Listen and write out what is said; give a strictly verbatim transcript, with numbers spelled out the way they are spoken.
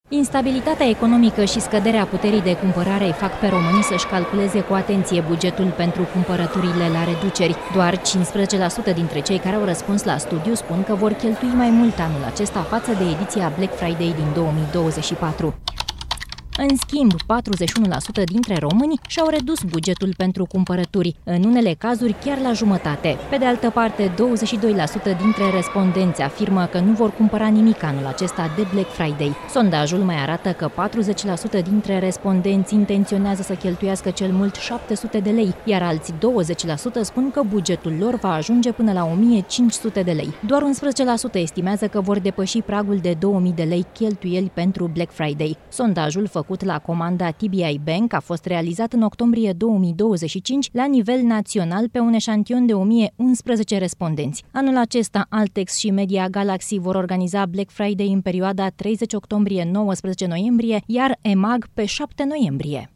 Instabilitatea economică și scăderea puterii de cumpărare îi fac pe românii să-și calculeze cu atenție bugetul pentru cumpărăturile la reduceri. Doar cincisprezece la sută dintre cei care au răspuns la studiu spun că vor cheltui mai mult anul acesta față de ediția Black Friday din două mii douăzeci și patru. În schimb, patruzeci și unu la sută dintre români și-au redus bugetul pentru cumpărături, în unele cazuri chiar la jumătate. Pe de altă parte, douăzeci și doi la sută dintre respondenți afirmă că nu vor cumpăra nimic anul acesta de Black Friday. Sondajul mai arată că patruzeci la sută dintre respondenți intenționează să cheltuiască cel mult șapte sute de lei, iar alții douăzeci la sută spun că bugetul lor va ajunge până la o mie cinci sute de lei. Doar unsprezece la sută estimează că vor depăși pragul de două mii de lei cheltuieli pentru Black Friday. Sondajul făcut la comanda T B I Bank a fost realizat în octombrie două mii douăzeci și cinci la nivel național pe un eșantion de o mie unsprezece respondenți. Anul acesta, Altex și Media Galaxy vor organiza Black Friday în perioada treizeci octombrie - nouăsprezece noiembrie, iar E M A G pe șapte noiembrie.